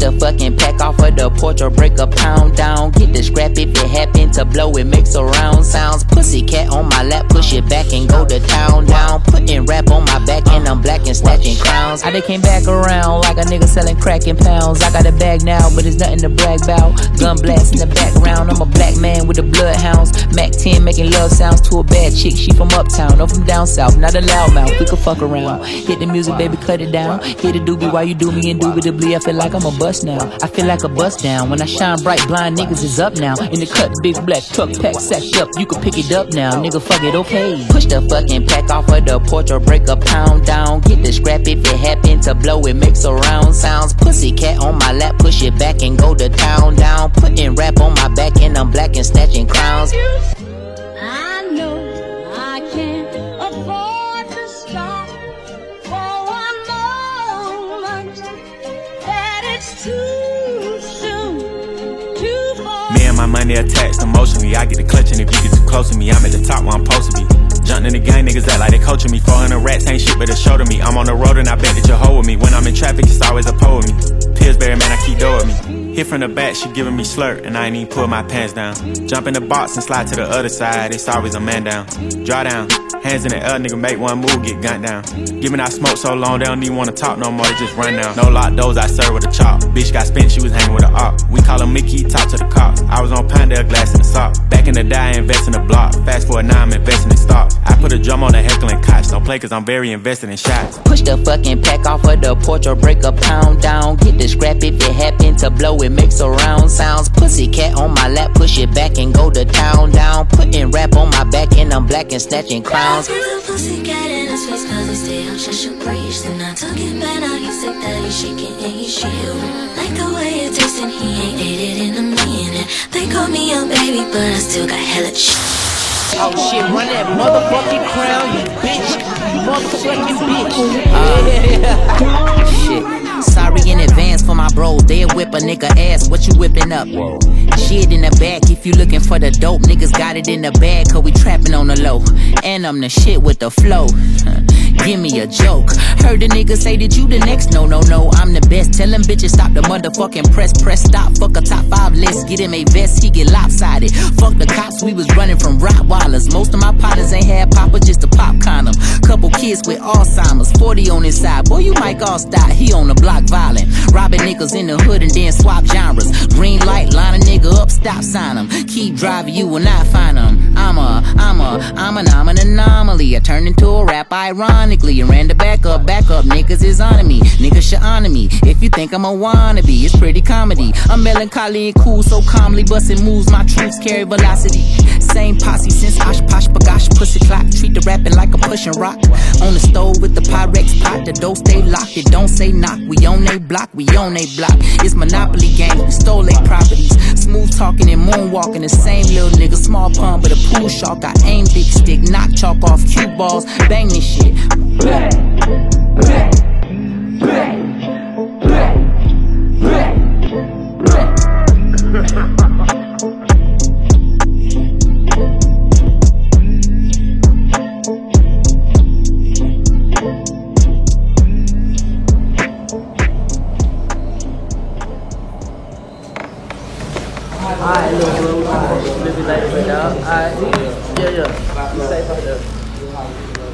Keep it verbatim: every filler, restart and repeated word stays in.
the fucking pack off of the porch or break a pound down. Get the scrap if it happen to blow, it makes a round sounds. Pussy cat on my lap, push it back and go to town down. Putting rap on my back and I'm black and snatching crowns. I they came back around like a nigga selling crack in pounds. I got a bag now, but it's nothing to brag about. Gun blast in the background, I'm a black man with the bloodhounds. Mac ten making love sounds to a bad chick, she from uptown, or from down south, not a loudmouth, we could fuck around. Hit the music, baby, cut it down. Hit the doobie while you do me indubitably. I feel like I'm a bust now. I feel like a bust down. When I shine bright, blind niggas is up now. In the cut, big black truck, pack sacked up. You can pick it up now, nigga, fuck it, okay. Push the fucking pack off of the porch or break a pound down. Get the scrap if it happen to blow, it makes a round sounds. Pussy cat on my lap, push it back and go to town down. Putting rap on my back and I'm black and snatching crowns. I know I can't afford to stop for one moment, that it's too soon, too far. Me and my money attached emotionally. I get the clutch and if you get too close to me, I'm at the top where I'm supposed to be. Jumping in the gang, niggas act like they coaching me. four hundred rats ain't shit but a show to me. I'm on the road and I bet that you'll hold with me. When I'm in traffic, it's always a pole with me. Pillsbury, man, I keep dough with me. Hit from the back, she giving me slurp, and I ain't even pull my pants down. Jump in the box and slide to the other side, it's always a man down. Draw down, hands in the air, nigga make one move, get gunned down. Giving out smoke so long, they don't even wanna talk no more, they just run down. No lock doors, I serve with a chop. Bitch got spent, she was hanging with a op. We call her Mickey, talk to the cops. I was on Pinedale, glass in the sock. Back in the day, I invest in the block. Fast forward now, I'm investing in stock. I put a drum on the heckling cots. Don't play cause I'm very invested in shots. Push the fucking pack off of the porch or break a pound down. Get the scrap if it happen to blow, it makes a round sounds. Pussy cat on my lap, push it back and go to town down. Putting rap on my back and I'm black and snatching crowns. Pussy cat in his face cause he stay out, shut your breach. Then I took it back, now he's sick that he's shaking and he's chill. Like the way it tastes and he ain't ate it in a minute. They call me a baby but I still got hella shit. Oh shit, run that motherfucking crown, you bitch. You motherfucking bitch. Uh, shit. Sorry in advance for my bros. They'll whip a nigga ass. What you whipping up? Shit in the back. If you looking for the dope, niggas got it in the bag. Cause we trapping on the low. And I'm the shit with the flow. Give me a joke. Heard the nigga say that you the next. No, no, no, I'm the best. Tell them bitches stop the motherfucking press. Press stop. Fuck a top five list. Get him a vest. He get lopsided. Fuck the cops. We was running from Rottweilers. Most of my partners ain't had papa, just a pop condom. Couple kids with Alzheimer's. forty on his side. Boy, you might all stop. He on the block violent. Robbing niggas in the hood and then swap genres. Green light, line a nigga up, stop sign him. Keep driving, you will not find him. I'm a, I'm a, I'm an, I'm an anomaly. I turned into a rap ironically and ran the back up, back up. Niggas is on me, niggas should honor me. If you think I'm a wannabe, it's pretty comedy. I'm melancholy and cool, so calmly busting moves. My troops carry velocity. Same posse since Osh Posh Bagash pussy clock. Treat the rapping like I'm pushing rock. On the stove with the Pyrex pot, the dough stay locked. It don't say knock. We on they block, we on they block. It's Monopoly game, we stole they properties. Smooth talking and moonwalking, the same little nigga. Small pun but a pool shark. I aim big stick, knock chalk off cue balls. Bang this shit. Blah, blah, blah, blah, blah. Alright, little bro. Alright, maybe later, but dog. Alright, yeah, yeah. You safe out there.